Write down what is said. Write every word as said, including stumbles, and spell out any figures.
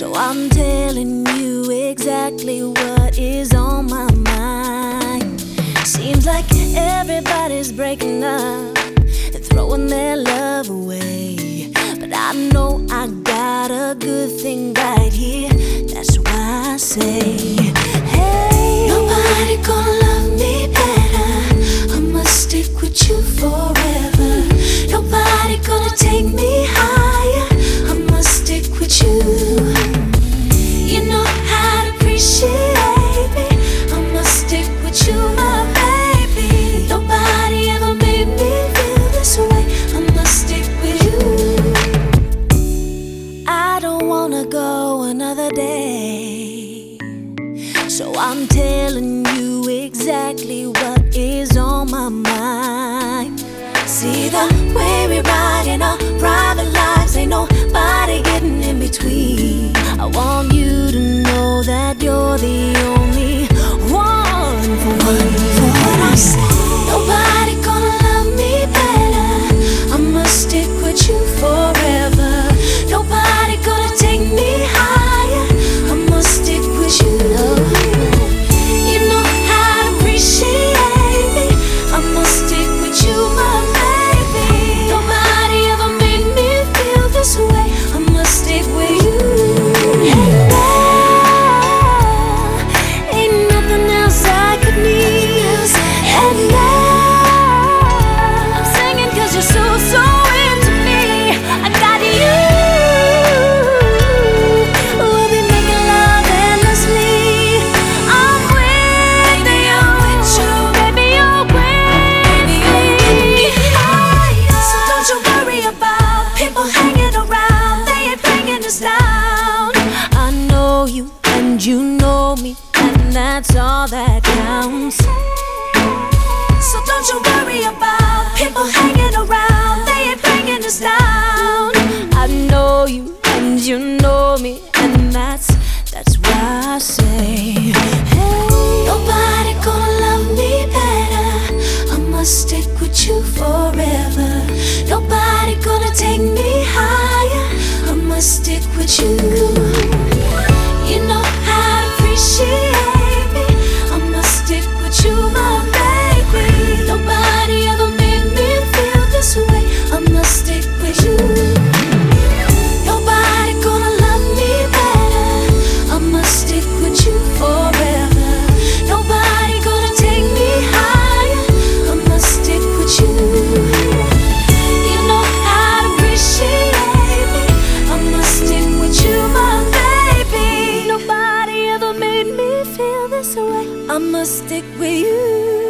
So I'm telling you exactly what is on my mind. Seems like everybody's breaking up and throwing their love away, but I know I got a good thing right here. That's why I say, hey, nobody gonna love me better. I must stick with you forever. Nobody gonna take me higher. I must stick with you. You know how to appreciate me. I must stick with you, my baby. Nobody ever made me feel this way. I must stick with you. I don't wanna go another day, so I'm telling you exactly what is on my mind. See the way we ride in our private lives, ain't nobody getting in between. I want you to know that you're the only one for one. For what I say, nobody gonna love me better. I must stick with you forever. Nobody gonna take me higher. I must stick with you. You know how to appreciate me. I must stick with you, my baby. Nobody ever made me feel this way. I must stick with you. And now, ain't nothing else I could need. And now, I'm singing 'cause you're so, so into me. I got you. We'll be making love endlessly. I'm with you, baby, you're with me. So don't you worry about people hanging around. They ain't bringing us down. I know you and you know me, and that's all that counts. So don't you worry about people hanging around. They ain't bringing us down. I know you and you know me, and that's that's why I say, hey, nobody gonna love me better. I must stick with you forever. Nobody gonna take me higher. I must stick with you. You know how to appreciate me. I must stick with you, my baby. Nobody ever made me feel this way. I must stick with you. Nobody gonna love me better. I must stick with you forever. Nobody gonna take me higher. I must stick with you. You know how to appreciate me. I must stick with you, my baby. Nobody ever made me feel this way. I must stick with you.